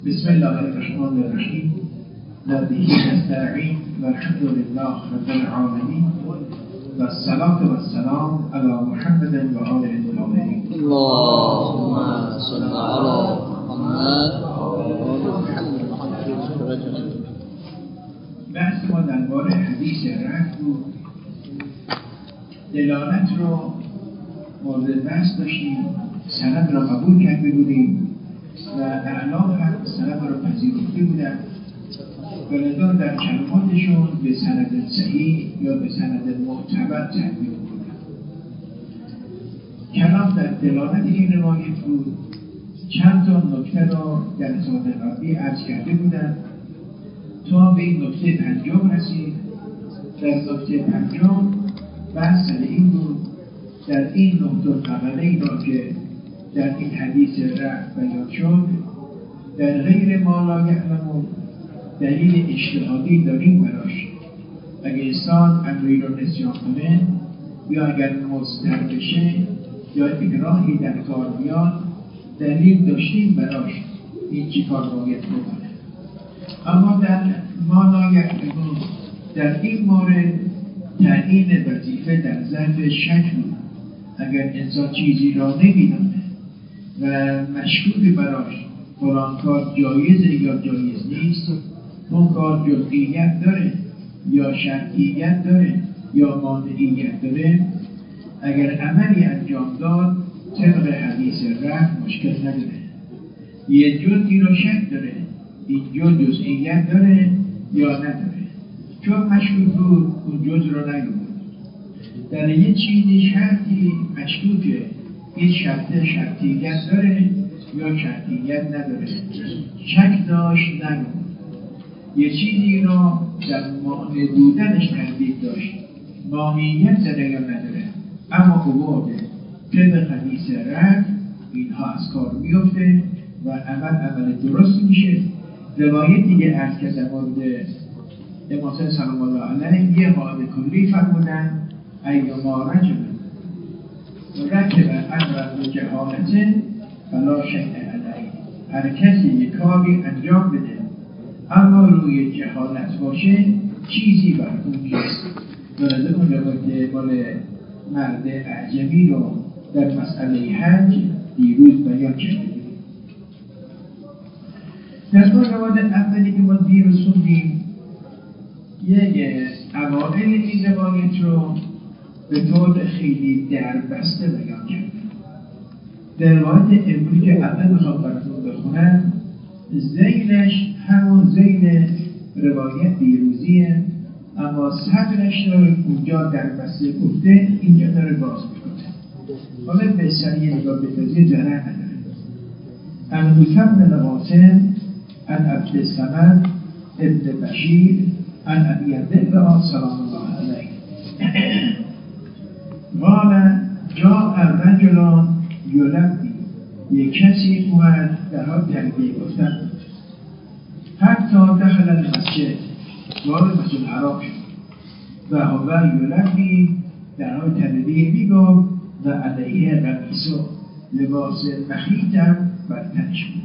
بسم الله الرحمن الرحیم و به نستعین و الحمد لله رب العالمین و الصلاة و السلام علی محمد و آله الطاهرین. اللهم صل علی محمد و محمد. بحث ما درباره حدیث رفع بود. دلالت رو مورد بحث داشتیم، سند را قبول کرده بودیم و اعلام هم سند را پذیرفته بودن و لذا در کلماتشون به سند صحیح یا به سند معتبر تعبیر بودن. کلام در دلالت این روایت بود. چند تا نکته را در سال قبلی عرض کرده بودن تا به این نکته پنجم رسید. در نکته پنجم بحث سر این بود، در این نقطه فقره را که در این حدیث رفع بیان شد، در غیر ما لا یعلمون دلیل اجتهادی داریم براش. اگر انسان امری رو نسیان کنه یا اگر مضطر بشه یا اکراهی در کار بیاد، دلیل داشتیم براش این چی کار باید بکنه. اما در ما لا یعلمون در این مورد تعیین وظیفه در ظرف شک بود. اگر انسان چیزی را نمیدانه و مشکوک براش فلان کار جایزه یا جایز نیست، اون کار جزئیت داره یا شرطیت داره یا مانعیت داره، اگر عملی انجام داد طبق حدیث رفع مشکل نداره. یه جزئی را شک داره، این جزئیت داره یا نداره، چون مشکوک بود اون جز را نگود. در یه چیزی شرطی مشکوکه، این شرطیت داره یا شرطیت نداره، شک داشت نگود. یه چیزی را در معنی بودنش تردید داشت، مانعیت داره یا نداره، اما قبوله طبق حدیث رفع اینها از کار میفته و عمل درست میشه. روایت دیگه عرض کرده مورد امام سلام الله علیه یه قاعده کلی فرمودن ایما رجل رکب امر جهالت فلا شیء علیه. هر کسی یک کاری انجام بده اما روی جهالت باشه چیزی بر اون نیست. درسته اون روایت مال مرد اعجمی رو در مسئله حج دیروز بیان کرده. در اون روایت اولی که ما دیروز خوندیم یک اوائل این روایت رو به طور خیلی دربسته بیان کرده. در روایت امروز که اول میخوام براتون بخونم، ذیلش همون ذیل روایت دیروزیه، اما صدرش رو اونجا دربسته گفته، اینجا داره باز میکنه. حالا به سریع نگاه بتازی ضرر نداره. موسی بن قاسم عن عبد الصمد ابن بشیر عن ابی عبدالله سلام الله علیه قال جاء الرجل یلبی، یک کسی اومد در حال تلبیه گفتن، حتی دخل المسجد، وارد مسجد الحرام شد و هو یلبی در حال تلبیه میگفت و علیه قمیص، لباس مخیطم بر تنش بود.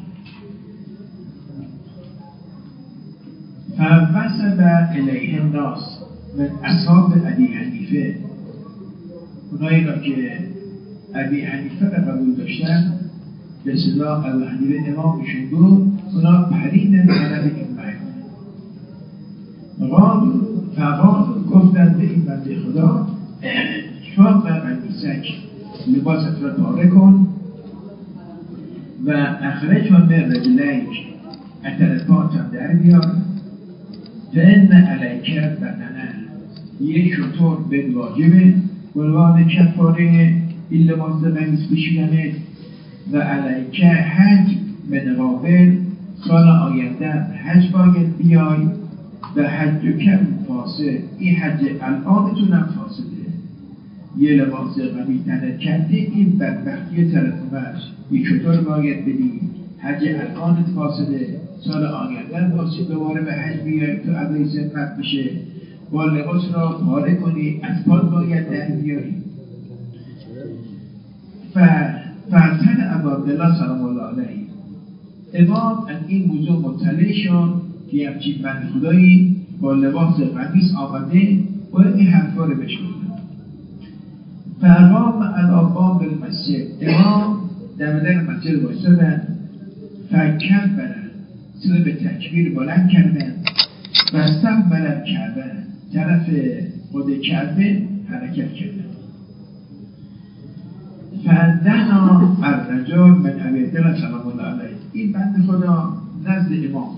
فوسب الیه الناس من اصحاب ابی حنیفه، اونایی را که ابی حنیفه را قبول داشتن، به اصطلاح ابی حنیفه امامشون بود، اونا پریدن طرف این مرد. فقال گفتن به این بنده خدا، شاق قمیصک، لباست را پاره کن و اخرج من رجلیک، اتر پاتم در بیار، فإن علیک بدنه، یک شطور به واجبه عنوان کفاره این لباس قمیص پوشیدنه، و علیک حج به قابل، سال آینده حج باید بیای و حج کم فاسد، این حج الانتونم فاسده. یه لباس قمیص تنت کرده، این بدبختی طرف اومد، یک شطور باید بدی، حج الانت فاسده، سال آینده باید دوباره به حج بیای تو عبای سنت بشه، با لباس را پاره کنی، از پاد باید در بیاری. فرزند ابو عبدالله سلام الله علیه امام از این موضوع مطلع شد که همچین بند خدایی با لباس قمیص آمده و این حرفا رو بشنید. فقام علی باب المسجد، امام در بدن مسجد بایستادن، فکر برن صدا به تکبیر بلند کردن و استقبل کعبه، طرف خود کعبه حرکت کردن. فدنا الرجل من ابی عبدالله سلام الله علیه، این بند خدا نزد امام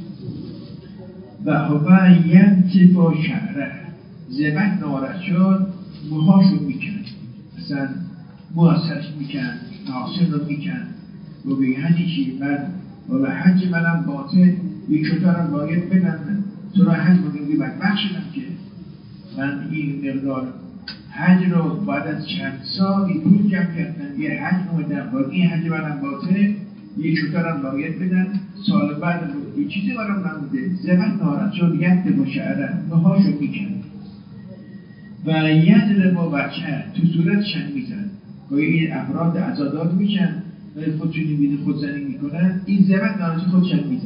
و هو ینتف شعره، زبط نارد شد، موهاشو میکن، مثلا موهاشش میکن، ناسن رو میکن و بگه هنی چی من ولی حج منم باطل، یک شترم باید بدم تو را حج بگیردی بدبخت شدم که من این مقدار حج رو بعد از چند سالی پول جمع کردم یه حج اومدم با این حج منم باطل، یک شترم باید بدم، سال بعد رو یه چیزی برام نموده، زمن نارد شد ید با شعره نهاشو میکن و ید رو با بچه تو صورتشن میزن، گاهی این افراد عزادات میشن ولی خودشون نمیده خودزنی میکنن، این زمن نارد خودشن میزن.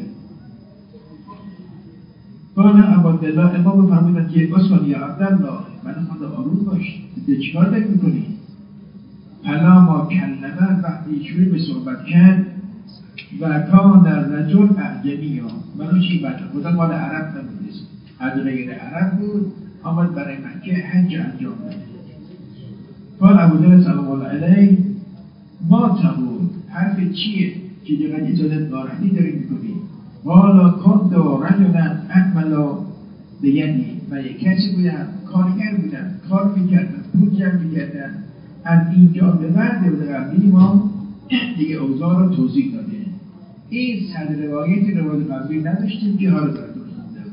قال ابو عبدالله، امام فرمودن که اسکن یا عبدالله، من خود آروم باش، چیکار داری میکنی؟ فلا ما کلمه، وقتی شروع به صحبت کرد و کان در رجل اعجمی ها، منو چی بده خدا مال عرب نبودست، از غیر عرب بود، آمد برای مکه حج انجام داد. قال ابو عبدالله سلام الله علیه ما تقول، حرف چیه که دیگر ایجاد ناراحتی داری میکنی؟ والا کن دو رجلن اعملا به یعنی و یک کسی بودن کارگر بودن، کار میکردن، پول جمع میکردن، از اینجا به بعد و قبلی ما دیگه اوضاع رو توضیح داده. این صد روایت قبلی نداشتیم که حالا براتون خوندم.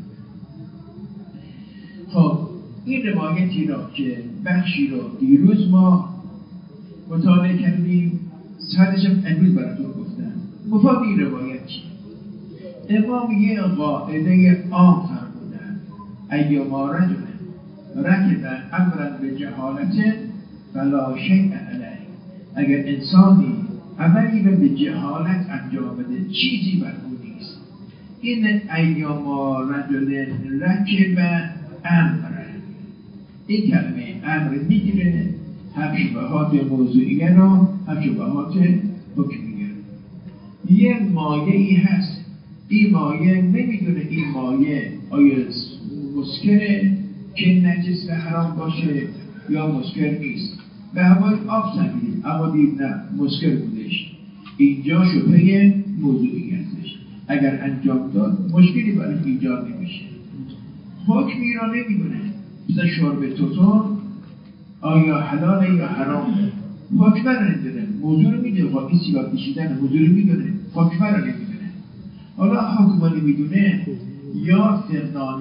خب این روایتی را که بخشی رو دیروز ما مطالعه کردیم، صدشم امروز براتون گفتم. مفاد این روایت چیه؟ امام یه قاعده عام فرمودن ایما رجل رکب امرا به جهالت فلا شیء علیه، اگر انسانی عملی رو به جهالت انجام بده چیزی بر او نیست. این ایما رجل رکب امرا، این کلمه امر میگیره هم شبهات موضوعیه رو هم شبهات حکمیه. یه مایه‌ای هست، این مایه نمیدونه این مایه آیا مسکره که نجس و حرام باشه یا مسکر نیست. به هوای آب سمیدیم اما دید نه مسکر بودش، اینجا شبهه موضوعی هستش، اگر انجام داد مشکلی برای ایجاد نمیشه. حکمی را نمیدونه، مثل شرب توتون آیا حلاله یا حرامه، حکمه را نمیدونه، موضوع رو میدونه، واقعی سیگار کشیدن موضوع رو میدونه، حکمه را نمیدونه. حالا حکمه نمیدونه یا فقدان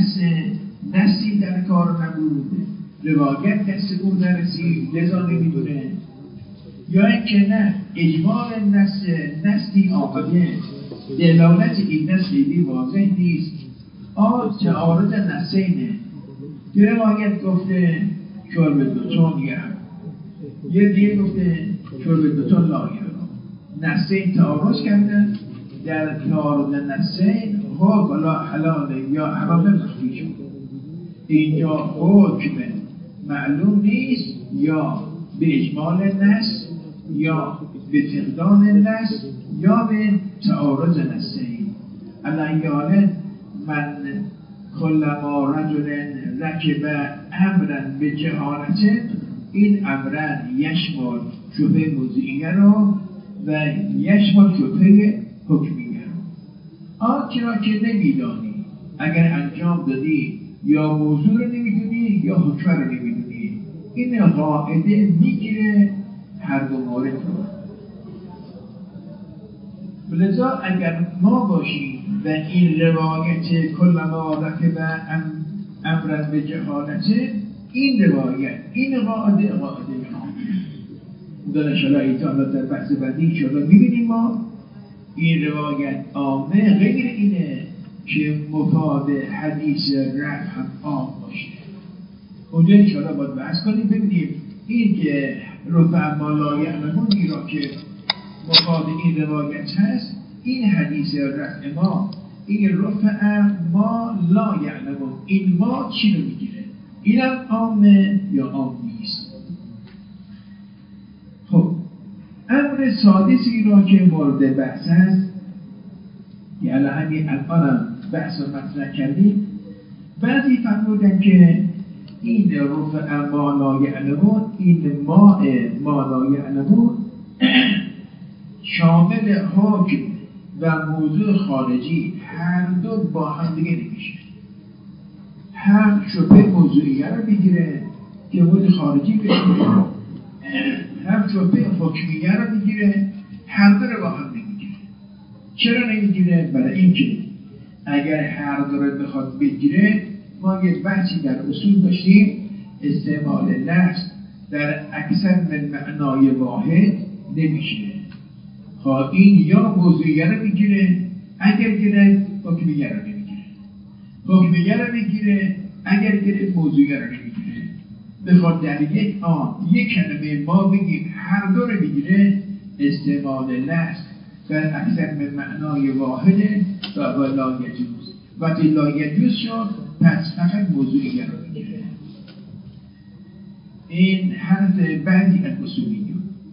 نسی در کار نبود، روایت دست او نرسید لذا نمیدونه، یا اینکه نه اجمال نسی آمده دلالت این نس خیلی واضح نیست، تعارض نسینه، یه روایت گفته شرب دوتون یه دیگه گفته شرب دوتون لاغیره، نسین تعارض کردن، در تعارض نسین حکم حلال یا حرام مخفی شد. اینجا حکم معلوم نیست، یا به اجمال نس یا به فقدان نس یا به تعارض نسین. علیان من کلما رجل رکب امرن به جهالت، این امرن یشمال شبه موضوعیه رو و یشمال شبه حکمیه رو. آنچه را که نمیدانی اگر انجام دادی یا موضوع رو نمیدونی یا حکم رو نمیدونی، این قاعده میگیره هر دو مورد رو. لذا اگر ما باشیم و این روایت کلما رکب امرن به جهالت، این روایت این قاعده در انشاءالله ایتالا در بحث بعدی انشاءالله میبینیم ما این روایت عامه غیر اینه که مفاد حدیث رفع هم عام باشه. اونجا انشاءالله باید بحث کنیم ببینیم این که رفع ما لا یعلمونی را که مفاد این روایت هست این حدیث رفع ما، این رفع ما لا یعلمون، این ما چی رو میگیره؟ اینم عامه یا عام نیست؟ خب امر سادسی را که مورد بحث است، یعنی همین الانم بحث رو مطرح کردیم، بعضی فرمودن که این رفع ما لا یعلمون، این ما لا یعلمون شامل حکم و موضوع خارجی هر دو با هم دیگه نمیشه. هم شبه موضوعیه رو بگیره که موضوع خارجی بگیره، هم شبه حکمیه رو بگیره، هر دو رو با هم نمیگیره. چرا نمیگیره؟ برای اینکه اگر هر دو رو بخواد بگیره، ما یک بحثی در اصول داشتیم، استعمال لفظ در اکثر من معنای واحد نمیشه. خواه این یا موضوعیه رو بگیره، اگر گرفت حکمیه رو نمیگیره، حکمیه رو بگیره، اگر گرفت موضوعیه رو نمیگیره. بخواد در یک کلمه ما بگیم هر دو رو بگیره، استعمال لفظ در اکثر من معنای واحده و لا یجوز. وقتی لا یجوز شد پس فقط موضوعیه رو بگیره. این حرف بعدی از اصولیون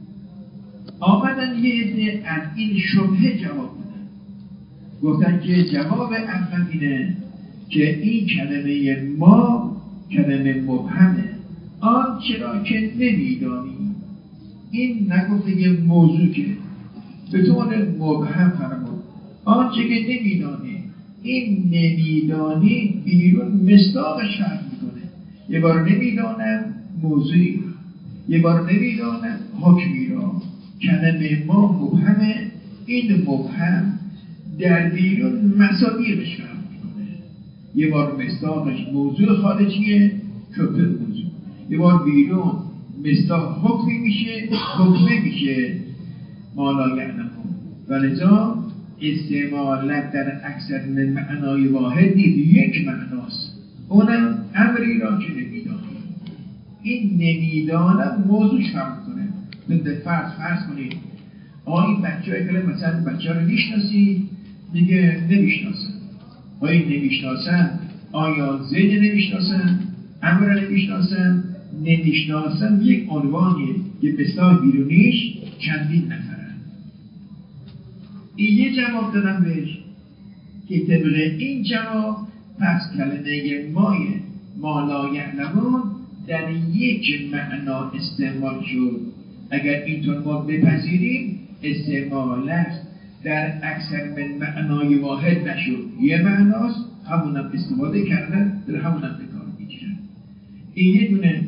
آمدن یه عده از این شبهه جواب بدن، گفتن که جواب اول اینه که این کلمه ما کلمه مبهمه، آن چرا که نمیدانی. این نگفته یه موضوع که به طور مبهم فرمود، آنچه که نمیدانی، این نمیدانی بیرون مصداقش فرق میکنه. یه بار نمیدانم موضوعی را، یه بار نمیدانم حکمی را. کلمه ما مبهمه، این مبهم در بیرون مصادیقش فرق میکنه. یه بار مصداقش موضوع خارجیه، شبه موضوع، یه بار بیرون مصداق حکمی میشه، حکمه میشه ما لا یعلمون. ولذا استعمالت در اکثر من معنای واحد نیست، یک معناست، اونم امری را که نمیدانم. این نمیدانم موضوعش فرق کنه. فرض کنید این بچه های کلم مثلا بچه ها رو میشناسی، دیگه نمیشناسن. این نمیشناسن، آیا زید نمیشناسن، امر نمیشناسن، نمیشناسن یک عنوانیه که بسیار بیرونیش چندین نفرن. این یه جواب دادم بهش که طبق این جواب پس کلمه مای ما لا یعلمون در یک معنا استعمال شد. اگر اینطور ما بپذیریم استعمالش در اکثر من معنای واحد نشد، یه معناست، همونم استفاده کردن، در همونم بکار میگیرن. این یه دونه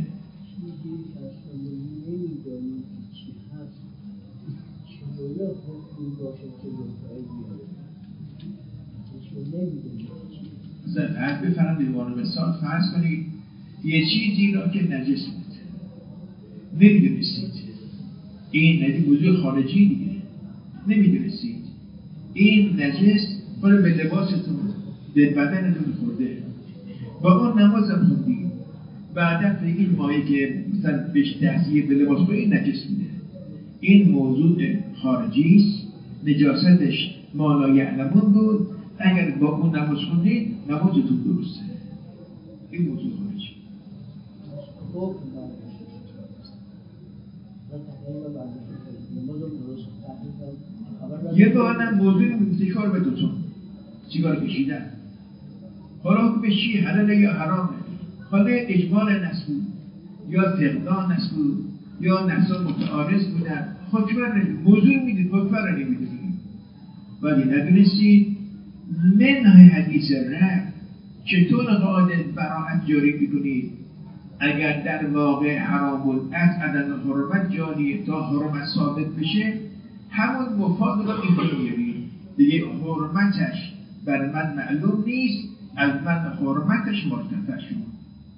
مثلا بفرم دیوان مثال فرض کنید یه چیزی را که نجس بود نمیدونستید، این ندی موضوع خارجی دیگه، نمیدونستید این نجس برای به لباستون به بدنتون خورده، با اون نماز هم خوندید، بعدا بگید مایی که مثلا بهش دستیه به لباس با این نجس بوده، این موضوع خارجی است، نجاستش ما لا یعلمون بود، اگر با اون نماز خوندید نمازتون درسته. این موضوع خارجی. یه دارم موضوع سیگار به دوتون سیگار کشیدن، حالا حکمش چیه؟ حلاله یا حرامه؟ حالا اجمال نسبو یا فقدان نسبو یا نسا متعارض بودن، حکمه موضوع میدید، حکمه رو نمیدونید ولی ندونستید. منهای حدیث رفت چطور قاعده براحت جاری میکنید؟ اگر در واقع حرام بود از عدم حرمت جاریه تا حرمت ثابت بشه، همون مفاد رو اینجا میارید دیگه. حرمتش بر من معلوم نیست، از من حرمتش مرتفع شد.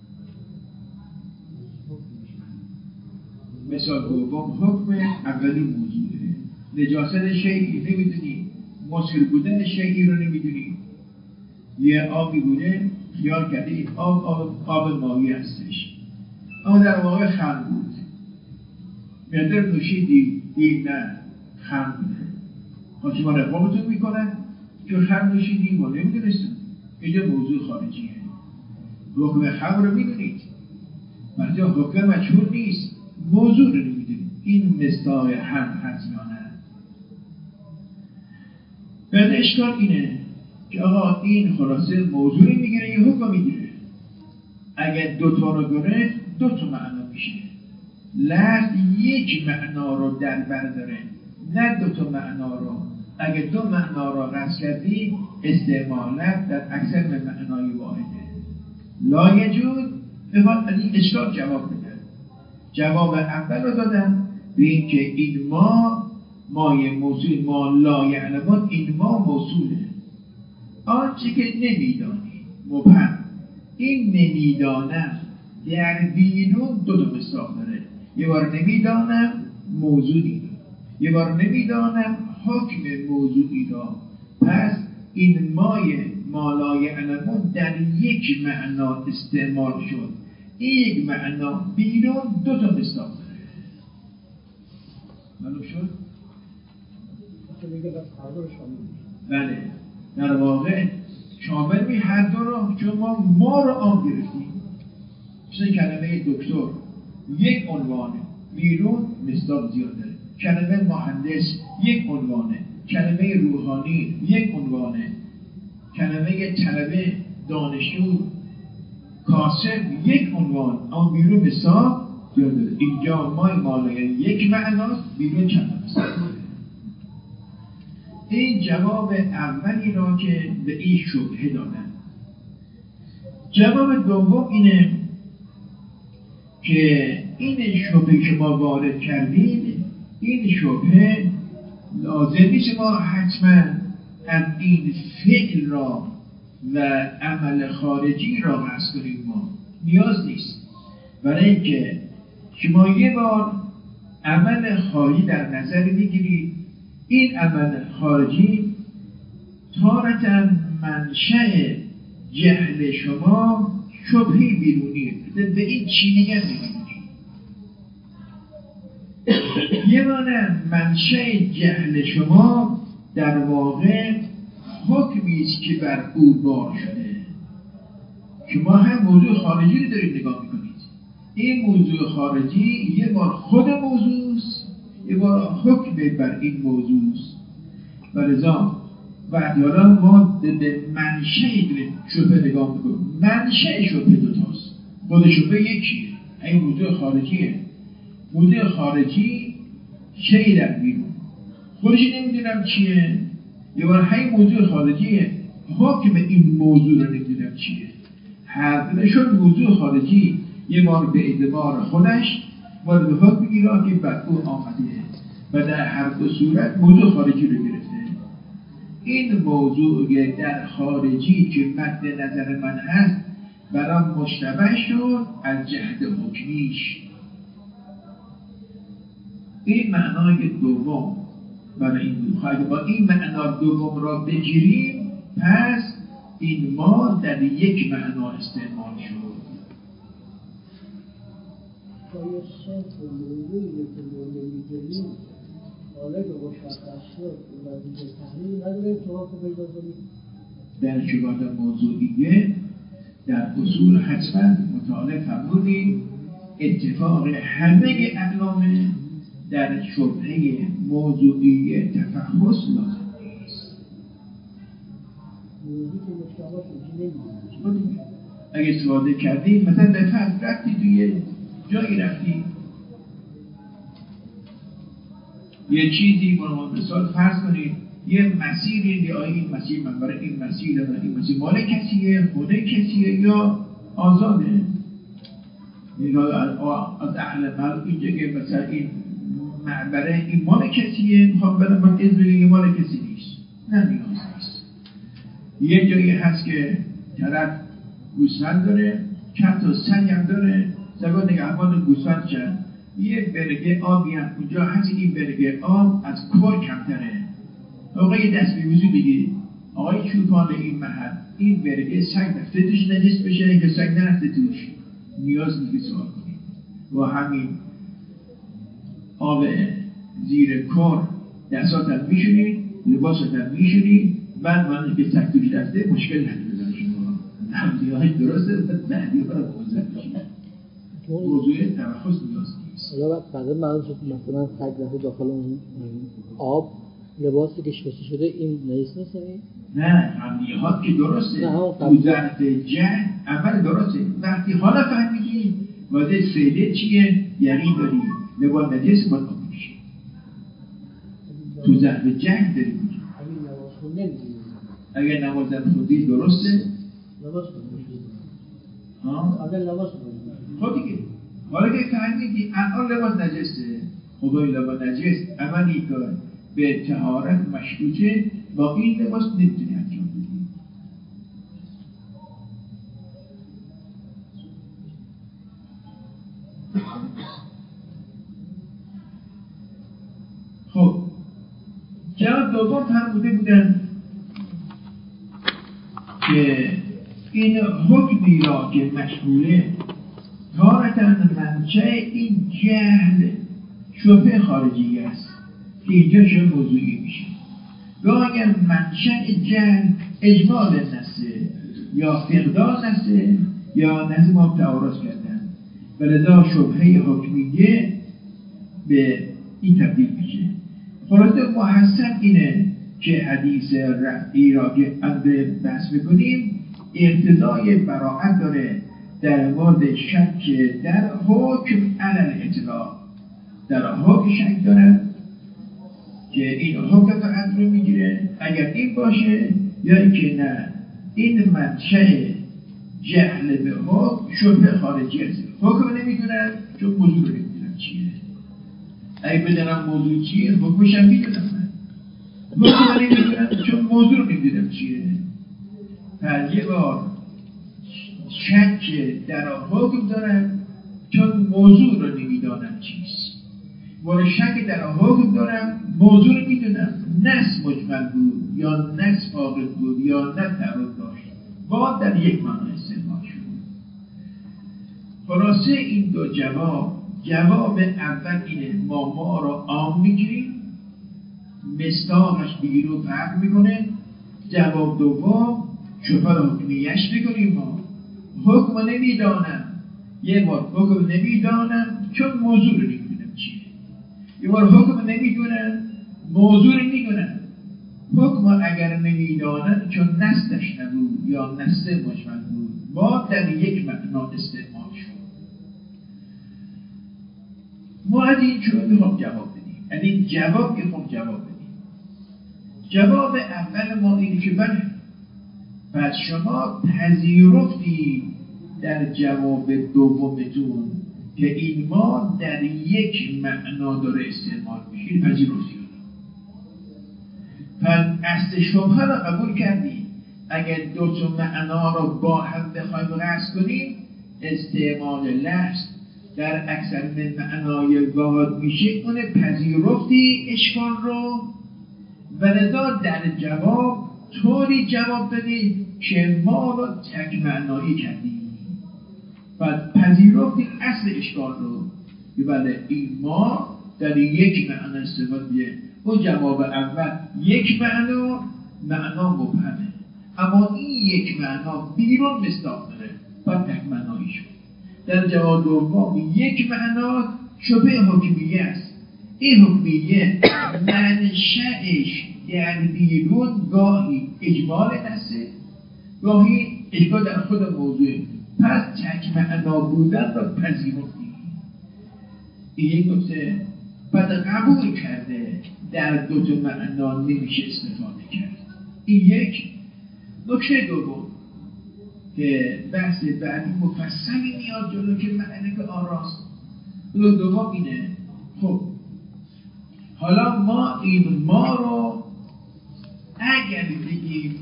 مثال دوم حکم اولی موضوعه، نجاست شیعی نمیدونی، مسکر بودن شیعی رو نمیدونی، یه آبی بوده خیال کرده این آب ماهی هستش، اما در واقع خمر بود، مقدار نوشیدی دید نه خمر بوده، شما رقابتون میکنن که خمر نوشیدی ما نمیدونستم. اینجا موضوع خارجیه. حکم خمر رو میدونید، وقتی حکم مجهول نیست، موضوع رو نمیدونید. این مصداق هم هست یا نه؟ بعد اشکال اینه که آقا این خلاصه موضوعی میگیره یه حکم میگیره. اگر دوتا رو گرفت دو تا معنا میشه. لفظ یک معنا رو در بر داره، نه دو تا معنا رو. اگر دو معنا رو قصد کردی استعمالت در اکثر من معنای واحده. لا یجوز بخواد از این اشکال جواب بده. جواب اول رو دادم به این که این مایه موصول، ما لا یعلمون، این ما موصوله. آنچه که نمیدانی مبهم. این نمیدانم در بیرون دو تا مصداق داره. یه بار نمیدانم موضوعی را، یه بار نمیدانم حکم موضوعی را. پس این مایه ما لا یعلمون در یک معنا استعمال شد. این یک معنا بیرون دو تا مصداق داره. معلوم شد؟ بله، در واقع شامل می هر دو را، چون ما رو آن گرفتیم. مثل کلمه دکتر یک عنوانه، بیرون مصداق زیاد داره. کلمه مهندس یک عنوانه، کلمه روحانی یک عنوانه، کلمه طلبه، دانشجو، کاسب یک عنوان، اما بیرون مصداق زیاد داره. اینجا مالای یک معناست، بیرون چند مصداق داره. این جواب اولی را که به این شبهه دادن. جواب دوم اینه که این شبهه که ما وارد کردیم، این شبهه لازم نیست ما حتما هم این فعل را و عمل خارجی را قصد کنیم. ما نیاز نیست. برای اینکه شما یه بار عمل خارجی در نظر میگیرید، این عمل خارجی تارتاً منشأ جهل شما شبهی بیرونیه. به این چی میگن یه مانه منشأ جهل شما در واقع حکمی است که بر او بار شده. شما هم موضوع خارجی رو دارید نگاه میکنید. این موضوع خارجی یه بار خود موضوع است، یه بار حکم بر این موضوع است. و لذا وقتی حالا ما به منشأ شبهه نگاه میکنیم، منشأ شبهه دوتاست. خود شبهه یکیه، این موضوع خارجیه. موضوع خارجی شیء در بیرون، خودش نمیدونم چیه، یه بار همین موضوع خارجیه، حکم این موضوع رو نمیدونم چیه. هر دلشون موضوع خارجی یه بار به اعتبار خودش باید به حکم میگیره که بر او آمده و در هر دو صورت موضوع خارجی رو گرفته. این موضوع در خارجی که مد نظر من هست برام مشتبه شد از جهت حکمیش. این معنای دوم برای این بود. اگه با این معنا دوم را بگیریم، پس این ما در یک معنا استعمال شد. شاید شرط موضوعی که ما نمی‌دونیم حالا که مشخص شد و دیگه تحلیل نداریم شما که پیدا کنید. در شبهات موضوعیه در اصول حتما مطالعه فرمودیم اتفاق همه اعلام در شبهه موضوعی تفحص لازم نیست. موضوعی که مشتبه شد نمی‌دونیم. اگه استفاده کردیم مثلا به فرض رفتی توی جایی رفتی یه چیزی مثال فرض کنید یه مسیری یا این مسیر من برای این مسیر و این مسیر مال کسیه، خونه کسیه یا آزاده. از اهل مال اینجا که مثلا این معبره این مال کسیه میخوام برم من از بگه مال کسی نیست، نه نیاز نیست. یه جایی هست که طرف گوسفند داره، چند تا سنگ هم داره، سگا نگهبان گوسفند شد، یه برگه آبی هم اونجا هست، این برگه آب از کور کمتره. آقای دست بیوزی بگیرید آقای چوپان این محل این برگه سنگ رفته توش نجس بشه که سنگ نرفته توش، نیاز نیست سوال کنید. و همین آب زیر کور دستاتت میشونید لباس رو میشونی، من که تکلیف رفته مشکل نداره شما نمدیهاش درسته بعدی ها رو موضوع بشید موضوع تمخص نیاز نیست. حالا بعد معلوم شد مثلا سگ رفته داخل اون آب لباسی که شسته شده این نجس نیست؟ نه همدیهات که درسته تو ظرف جهل اول درسته وقتی حالا فهمیدی واضح فعله چیه یقین داری لباس نجس باید آب میشه تو ظرف جهل داری میگی اگر نماز خوندی درسته لباس خوندی اگر لباس خود دیگه حالا که فهمیدی الان لباس نجسه خدای لباس نجس عملی که به طهارت مشروطه با این لباس نمیتونی انجام بدی. خب جواب دوم فرموده بودن که این حکمی را که مشهوره تارتاً منشأ این جهل شبه خارجی است که اینجا شبه موضوعی میشه گاهی منشأ جهل اجمال نسه یا فقدان نسه یا نسه ما تعارض کردن و لذا شبهه حکمیه به این تبدیل میشه. خلاصه محسن اینه که حدیث رفعی را که انده بحث میکنیم اقتضای براعت داره در مورد شک در حکم علل اطلاق در حکم شک داره که این حکم فقط رو میگیره اگر این باشه یا اینکه نه این منشأ جهل به حکم شبه خارجی است حکم نمیدونن چون موضوع رو نمیدونن چیه اگه بدونم موضوع چیه حکمش هم میدونم من حکم نمیدونم چون موضوع رو نمیدونم چیه پس یه بار شک در حکم دارم چون موضوع رو نمیدانم چیست ولی شک در حکم دارم موضوع رو میدونم نص مجمل بود یا نص فاقد بود یا نه تعارض داشت باید در یک معنی استعمال شد. خلاصه این دو جواب اول اینه ما رو عام میگیریم مصداقش بگیر و فرق میکنه جواب دوم شبه حکمیش بکنیم ما حکم نمیدانم یه بار حکم نمیدانم چون موضوع رو نمیدونم چیه یه بار حکم نمیدونم موضوع رو میدونم حکم اگر نمیدانم چون نستش نبود یا نست مجمل بود با در یک معنا استعمال شد. ما از این چون میخوام جواب بدیم یعنی جواب بدیم جواب اول ما اینه که بله پس شما پذیرفتی در جواب دومتون که این ما در یک معنا داره استعمال میشه پذیرفتی پس اصل شبهه را قبول کردی اگر دو تا معنا را با هم بخوایم قصد کنیم استعمال لفظ در اکثر من معنای واحد میشه اون پذیرفتی اشکال رو و لذا در جواب طوری جواب دادی که ما را تک معنایی کردیم پس پذیرفتی اصل اشکال رو که بله این ما در یک معنا استفاده میشه اون جواب اول یک معنا مبهمه اما این یک معنا بیرون مصداق داره پس تک معنایی شد. در جواب دوم یک معنا شبه حکمیه است این حکمیه منشأش در بیرون گاهی اجمال نسه گاهی اشکال در خود موضوع پس تک معنا بودن را پذیرفتی این یک نکته پس قبول کرده در دو تا معنا نمیشه استفاده کرد این یک نکته دوم که بحث بعدی مفصلی میاد جلو که معنی که آراست دوم اینه خب حالا ما این ما رو اگر بگیم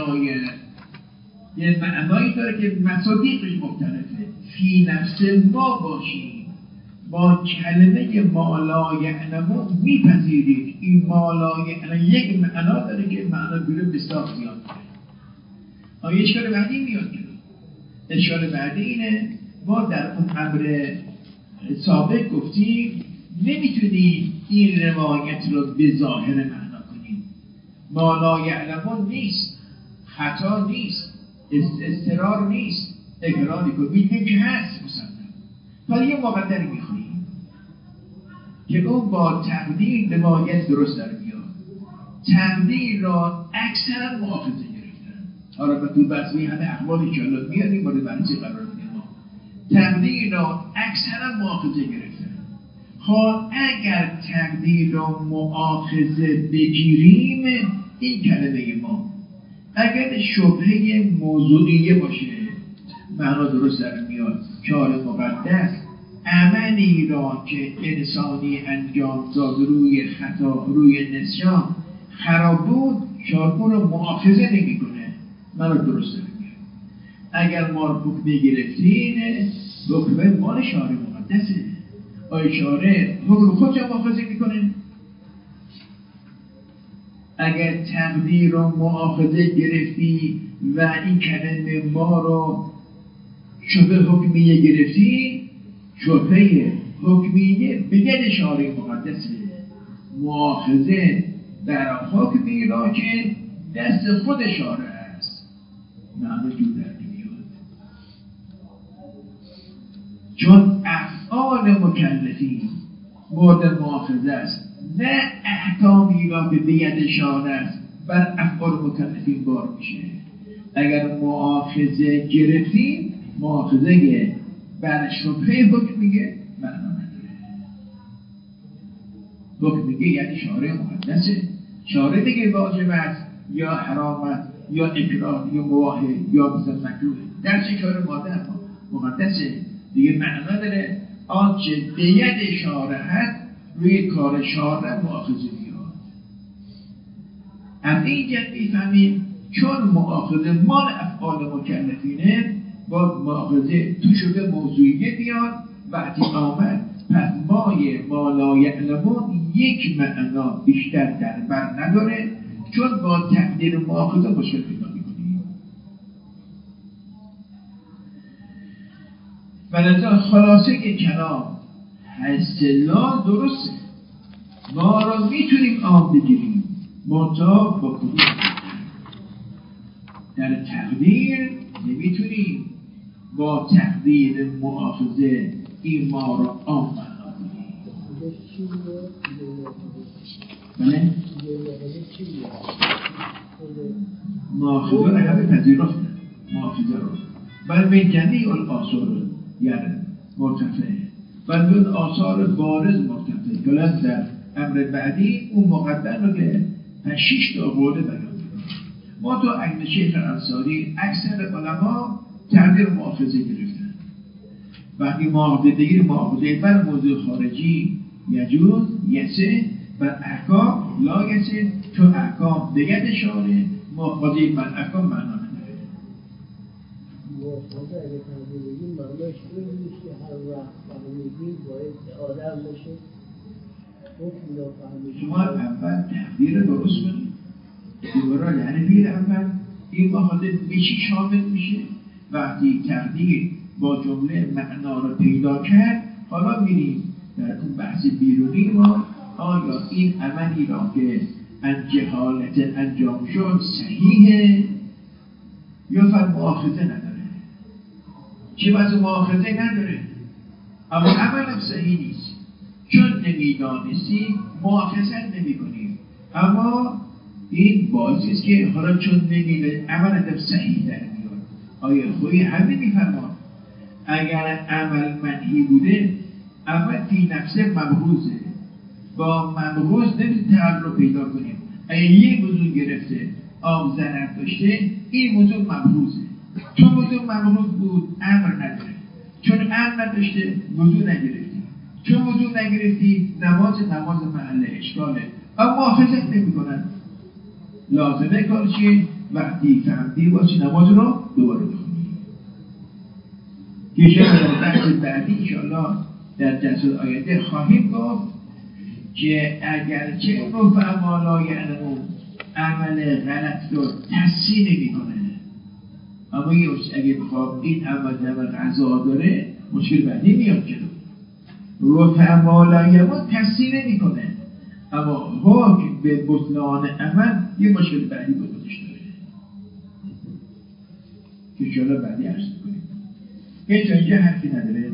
یه معنایی داره که مصادیقش مختلفه فی نفس ما باشیم با کلمه ما لا یعلمون میپذیرید این ما لا یعلمون یک معنا داره که معنا بیرون بسیار زیاد داره اشکال بعدی میاد جلو اشکال بعدی اینه ما در اون امر سابق گفتیم نمیتونیم این روایت رو به ظاهر معنا کنیم ما لا یعلمون نیست، خطا نیست، اضطرار نیست، اقراری کن میدونیم که هست مسلم، ولی یه مقدری میخواییم که اون با تقدیر به مایت درست در بیاد. تقدیر را اکثرا مؤاخذه گرفتن. حالا به تو بسمی همه احوال انشاءالله میادیم مورد بررسی قرار میدیم. تقدیر را اکثرا مؤاخذه گرفتن. خب اگر تقدیر را مؤاخذه بگیریم، این کلمه ما اگر شبهه موضوعیه باشه معنا درست در میاد. کار مقدس عملی را که انسانی انجام داد روی خطا، روی نسیان خراب بود، شارکون رو مؤاخذه نمی کنه، معنا درست در میاد. اگر ما رو حکمی گرفتین، حکم مال شارع مقدسه. آیا شارع حکم خود را مؤاخذه میکنه؟ اگر تقدیر رو مؤاخذه گرفتی و این کلمه ما رو شبه حکمیه گرفتی، شبه حکمیه به ید شارع مقدسه. مؤاخذه در حکمی را که دست خود شارع است، معنی جور در نمیاد. چون افعال مکلفین مورد مؤاخذه است، نه احکامی را که به ید شارع است بر افعال مکلفین بار میشه. اگر مؤاخذه گرفتیم، مؤاخذه بر شبهه حکم میگه معنا نداره. حکم میگه یعنی شارع مقدسه، شارع میگه واجب است یا حرام است یا اکراه یا مباح یا مثلا مکروه، در چه شارع مقدسه دیگه معنا داره. آنچه به ید شارع هست روی کار شارع مؤاخذه میاد. از این جد میفهمیم چون مؤاخذه مال افعال مکلفینه، با مؤاخذه تو شده موضوعیه بیاد. وقتی آمد پس مای ما لا یعلمون یک معنا بیشتر در بر نداره، چون با تقدیر مؤاخذه مشکل پیدا میکنیم. ولذا خلاصه که کلام اصطلاح درسته، ما را میتونیم آب بگیریم منتها با کدوم در تقدیر نمیتونیم با تقدیر مؤاخذه این ما را آب معنا کنیم. بله؟ مؤاخذه را همه پذیرفتن، مؤاخذه را بل به جمعی الآثار یعنی مرتفعه، بل به آثار بارز مرتفعه. کلاس در امر بعدی اون مقدم رو که 6 تا قوله بیان کنیم. ما تو عین شیخ انصاری اکثر علما تقدیر مؤاخذه گرفتن. وقتی مؤاخذه بگیر، مؤاخذه بر موضوع خارجی یجوز یسه، بر احکام لا یسه، چون احکام به ید شارع، مؤاخذه بر احکام معنا نداره. مؤاخذه اگه تقدیر بگیم معناش این نیست که هر وقت فهمیدیم باید آدم بشه. شما اول تقدیر درست کنید، دوباره یعنی بیر اول این مؤاخذه به چی شامل میشه. وقتی تقدیر با جمله معنا رو پیدا کرد، حالا میریم در اون بحث بیرونی ما، آیا این عملی را که از جهالت انجام شد صحیحه یا فقط مؤاخذه نداره. چه واسه مؤاخذه نداره اما عملم صحیح نیست، چون نمیدانستی مؤاخذه نمی کنیم، اما این باعث است که حالا چون نمیدانیم عملم صحیح در میاد. آیا خوی همه میفرمان اگر عمل منهی بوده، عمل فی نفسه مبغوزه، با مبغوز نمیتونیم تعلق پیدا کنیم. اگر یه وضو گرفته آب ضرر داشته، این وضو مبغوزه، چون وضو مبغوز بود امر نداره، چون امر نداشته وضو نگرفتی، چون وضو نگرفتی نماز محل اشکاله، اما مؤاخذت نمی کنن. لازمه کار چیه؟ وقتی فهمتی باشی نماز رو دوباره بخونی. که شما در بحث بعدی انشاءالله در جلسه آینده خواهیم گفت که اگرچه رفع ما لا یعلمون عمل غلط رو تصحیح نمی کنه، اما اگه بخواب این عمل غذا داره مشکل بعدی میاد جلو. رفع ما لا یعلمون تصحیح نمی کنه، اما حکم به بطلان عمل یه مشکل بعدی به خودش داره که شالا بعدی عرض کنیم. این تا اینجا حرفی نداره.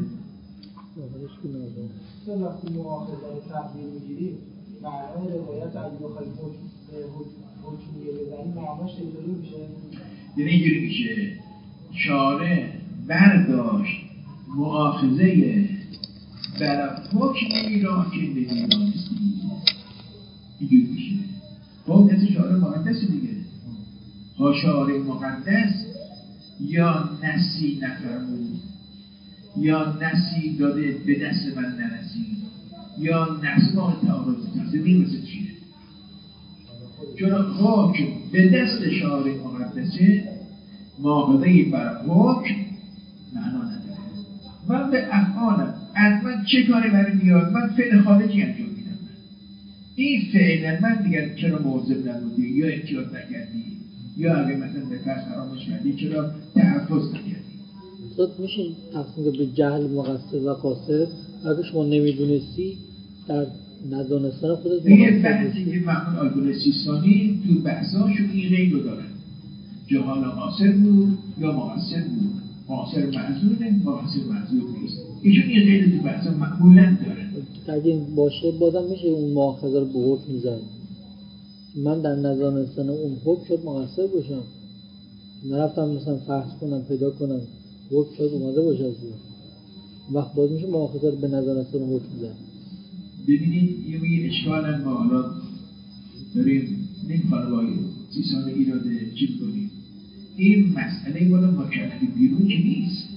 چون وقتی مؤاخذه رو تقدیر میگیریم معنای روایت اگه بخواهیم حکمیه بزنیم معناش اینطوری میشه؟ یعنی اینجوری میشه شارع برداشت مؤاخذه در حکمی را که نمیدانستی اینجوری میشه. خب دست شارع مقدس دیگه. ها شارع مقدس یا نسی نفرمود یا نسی داده به دست من نرسید یا نسی ما تعارض تحصیل میرسه چیه؟ چون حکم به دست شارع مقدسه ماغذهی بر حکم معنا نداره. من به افعالم از من چه کاری برای میاد؟ من فعل خارجی انجام میدم. این فعل من دیگر چرا موضوع نبودی یا احتیاط نکردی یا اگه مثلا به فرض حرامش کردی چرا تحفظ نکردی؟ صد میشه تقسیم به جهل مقصر و قاصر. اگه شما نمیدونستی در ندانستن خودت یه بحثی که معمول آیدون سیستانی تو بحثاشون این غیر رو دارن. جهان قاصر بود یا مقصر بود. قاصر معذوره، مقصر معذور نیست. ایشون این غیر تو بحثا معمولا دارن. اگه باشه بازم میشه اون مؤاخذه رو به حکم میزنه. من در ندانستن اون حکم شد مقصر باشم. نرفتم مثلا فحص کنم پیدا کنم حکم شد اومده باشه از وقت باز میشه مؤاخذه رو به ندانستن حکم میزنه. ببینید یه اشکال ما حالا داریم نمیخواد با سیستان ایراده چی کنیم. این مسئله بالا مکلفی بیرون که نیست.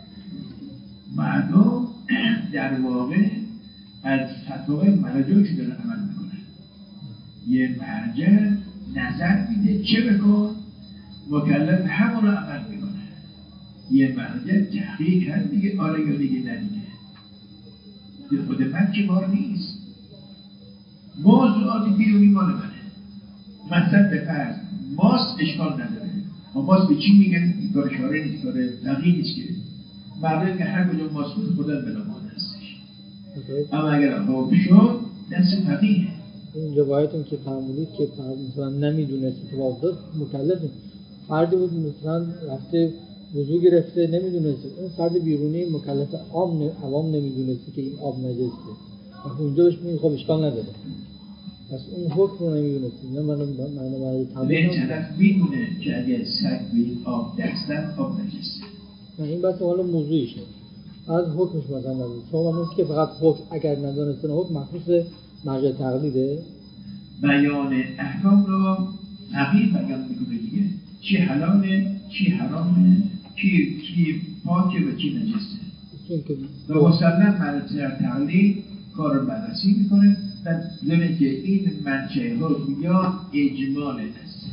مردم در واقع از فتوای مرجعی که دارن عمل میکنن. یه مرجع نظر میده چه بکن مکلف همون رو عمل میکنه. یه مرجع تحقیق کرد دیگه آره یا دیگه ندیگه. یه خود من که مار نیست. موضوعات بیرونی مال منه. مثلا به فرض ماست اشکال نداره. ماست به چی میگن؟ این کار شاره نیست، کار تغییر نیست که مردم که هر کجا ماست بود خدا بلامان هستش. اما اگر خواب شد دست فقیه. این روایتون که فرمودید که مثلا نمیدونست که واقعا مکلف فردی بود مثلا رفته وضو گرفته نمیدونست اون فرد بیرونی مکلف عوام نمیدونسته که این آب نجسه. اونجا بهش میگن خب اشکال نداره. پس اون حکم رو نمیدونسته. من برای تمرین طرف میدونه که اگر سگ به این آب دستن آب نجسه. نه این بحث حالا موضوعیشه. از حکمش مثلا نبود. شما میگید که فقط حکم اگر ندانستن حکم مخصوص مرجع تقلیده. بیان احکام رو فقیه بیان میکنه دیگه. چی حلاله، چی حرامه، چی پاکه و چی نجسه. و مسلم مرجع تقلید کار رو بررسی میکنه و زمین که این منشأ حکم یا اجمال نسه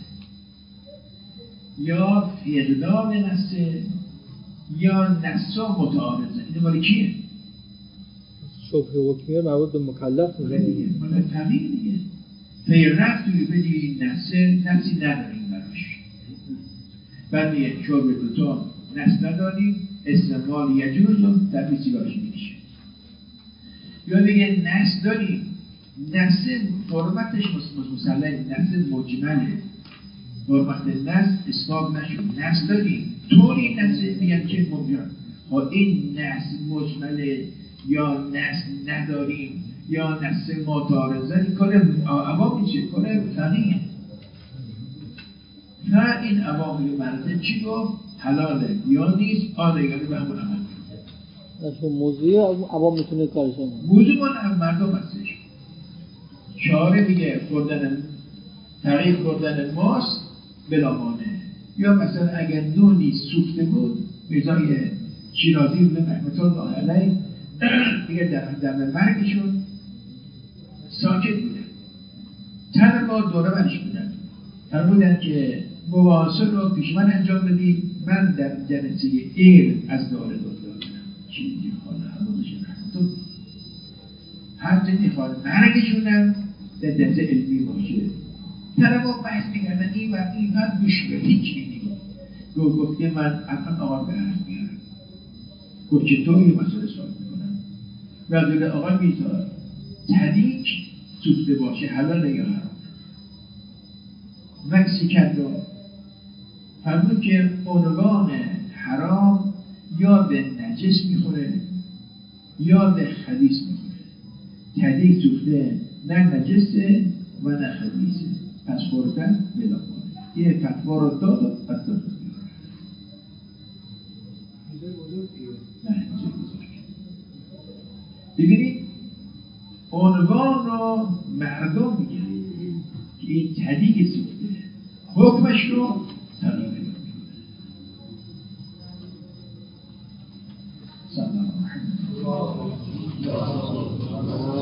یا فقدان نسه یا نسا متعارضه. این مالی کیه؟ شبه حکمیه مربوط به مکلف میزنه دیگه مالی فقیه دیگه. فیرنف توی بدی نسی نداریم براش. بعد میگه شبه دوتا نس نداریم استعمال یجوز رو در بیسی باش میشه. یا دیگه نس داریم نس فرمتش مسلم نس مجمله. فرمت نس اثبات نشد. نس داریم طوری نس میگن که ممکن ها این نس مجمله یا نس نداریم یا نس متعارضه این کار عوام میشه کار فقیه. نه این عوام مرده چی گفت حلاله یا نیست آره یا به همون عمل چون موضوعی عوام میتونه کارش کنه. موضوع مال مردم هستش. شعاره میگه تغییر خوردن ماست بلامانه. یا مثلا اگر نونی سوخته بود میزای شیرازی بود رحمت الله علیه دیگه در مرگشون ساکت بودن. تن ما دوره برش بودن فرمودن که مواصل رو پیش من انجام بدی من در جلسه علم از داره دادم چیزی خواهد همونشون رحمتون هر چه میخواد مرگشونم در جلسه علمی باشه. تره ما بحث میگردن این و این هم گوش به هیچ اینی گفت که من اصلا آقا به عرض میارم گفت چطور یه مسئله سوال میکنم و دوله آقا میزار تدیک سوخته باشه حلال یا حرام. مکسی کردم فرمود که عنوان حرام یا به نجس میخوره یا به خبیث میخوره. کدی سوخته نه نجسه و نه خبیثه، پس خوردن بلا کنه. یه فتوا رو داد و پس داد ببینید عنوان رو مردم میگه که این تدیگ سوخته، حکمش رو تغییر میکنه. سلام